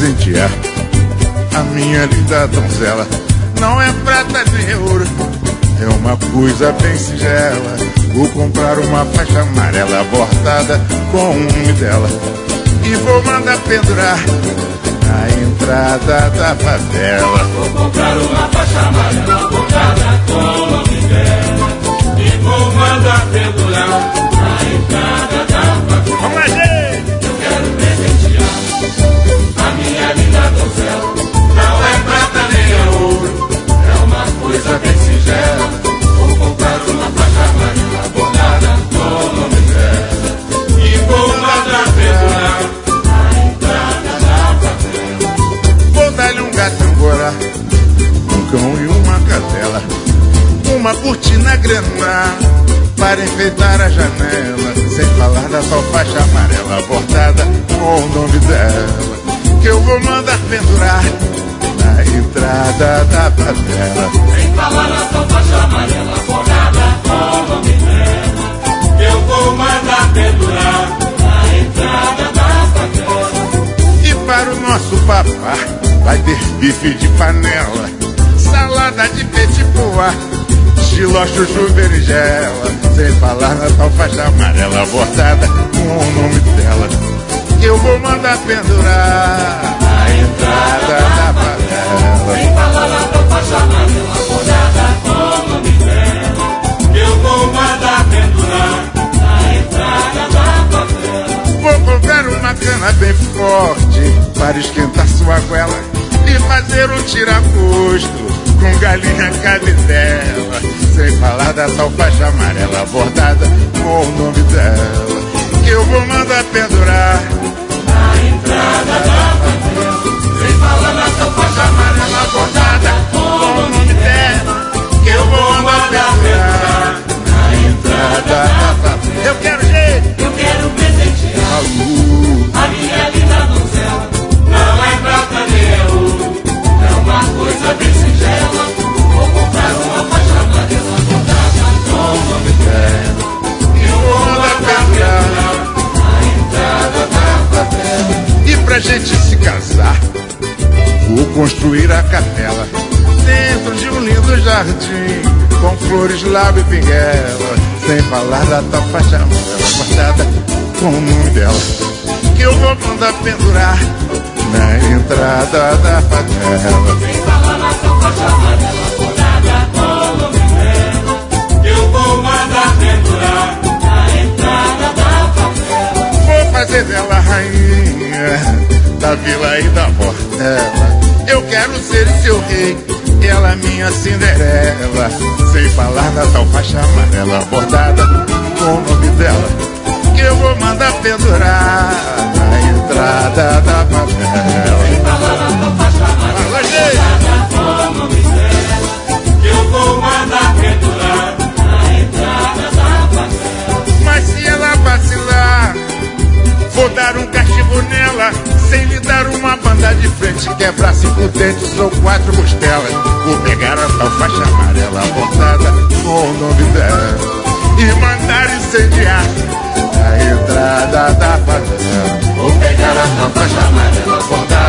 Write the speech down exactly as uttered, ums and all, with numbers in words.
presentear a minha linda donzela. Não é prata nem ouro, é uma coisa bem singela. Vou comprar uma faixa amarela bordada com o nome dela e vou mandar pendurar na entrada da favela. Vou comprar uma faixa amarela bordada com o nome dela e vou mandar pendurar na entrada da favela. Vamos lá, gente! Eu quero presentear a minha linda donzela. Não é prata nem é ouro, é uma coisa bem singela. Vou comprar uma faixa amarela bordada com o nome dela e vou mandar pendurar na entrada da favela. Vou dar-lhe um gato angora, um cão e uma cadela, uma cortina grená para enfeitar a janela, sem falar da tal faixa amarela bordada com o nome dela, que eu vou mandar pendurar na entrada da favela. Sem falar da tal faixa amarela bordada com o nome dela, que eu vou mandar pendurar na entrada da favela. E para o nosso papá vai ter bife de panela, salada de petit pois, giló, chuchu, berinjela, sem falar na tal faixa amarela bordada com o nome dela, que eu vou mandar pendurar na entrada da favela. Sem falar na tal faixa amarela bordada com o nome dela, que eu vou mandar pendurar na entrada da favela. Vou comprar uma cana bem forte para esquentar sua goela e fazer um tira-gosto com galinha cabidela, sem falar da tal faixa amarela bordada com o nome dela, que eu vou mandar pendurar na entrada da favela. Sem falar na tal faixa amarela bordada com o nome dela, que eu vou mandar pendurar na entrada da favela. Eu quero jeito, Eu quero presentear a a minha linda donzela. Não é prata nem é ouro, é uma coisa bem singela. Vou comprar uma faixa amarela bordada com o nome dela e vou mandar pendurar na entrada da favela. E pra gente se casar, vou construir a capela dentro de um lindo jardim com flores, lábio e pinguela, sem falar da tal faixa amarela bordada com o nome dela, que eu vou mandar pendurar na entrada da favela. Sem falar na tal faixa amarela bordada com o nome dela, que eu vou mandar pendurar na entrada da favela. Vou fazer dela a rainha da vila e da bordela. Eu quero ser seu rei, ela minha Cinderela, sem falar da tal faixa amarela bordada com o nome dela, que eu vou mandar pendurar na entrada da favela. Sem falar na tal faixa amarela bordada com o nome dela, que eu vou mandar pendurar na entrada da favela. Mas se ela vacilar, vou dar um castigo nela, sem lhe dar uma banda de frente, quebrar cinco dentes ou quatro costelas. Vou pegar a tal faixa amarela bordada com o nome dela e mandar incendiar a entrada da favela. Vou pegar a tal faixa amarela bordada